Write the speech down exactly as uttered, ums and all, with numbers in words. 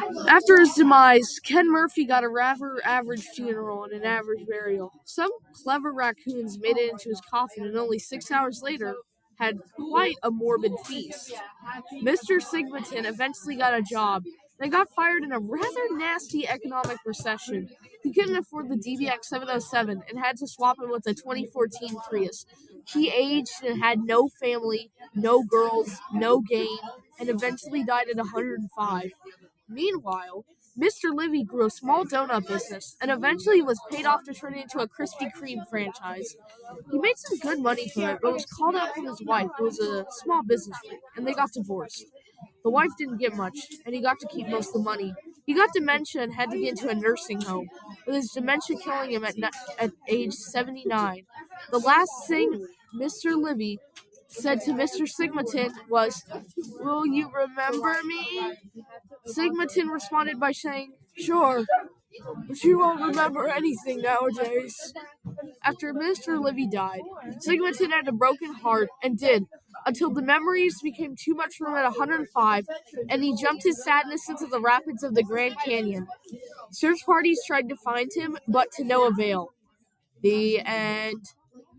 After his demise, Ken Murphy got a rather average funeral and an average burial. Some clever raccoons made it into his coffin, and only six hours later had quite a morbid feast. Mister Sigmaton eventually got a job and got fired in a rather nasty economic recession. He couldn't afford the D B X seven oh seven and had to swap it with a twenty fourteen Prius. He aged and had no family, no girls, no game, and eventually died at one hundred five. Meanwhile, Mister Livy grew a small donut business and eventually was paid off to turn it into a Krispy Kreme franchise. He made some good money from it, but was called out from his wife, who was a small business freak, and they got divorced. The wife didn't get much, and he got to keep most of the money. He got dementia and had to get into a nursing home, with his dementia killing him at, at age seventy-nine. The last thing Mister Livy said to Mister Sigmaton was, "Will you remember me?" Sigmaton responded by saying, "Sure, but you won't remember anything nowadays." After Mister Livy died, Sigmaton had a broken heart and did, until the memories became too much for him at one hundred five, and he jumped his sadness into the rapids of the Grand Canyon. Search parties tried to find him, but to no avail. The end.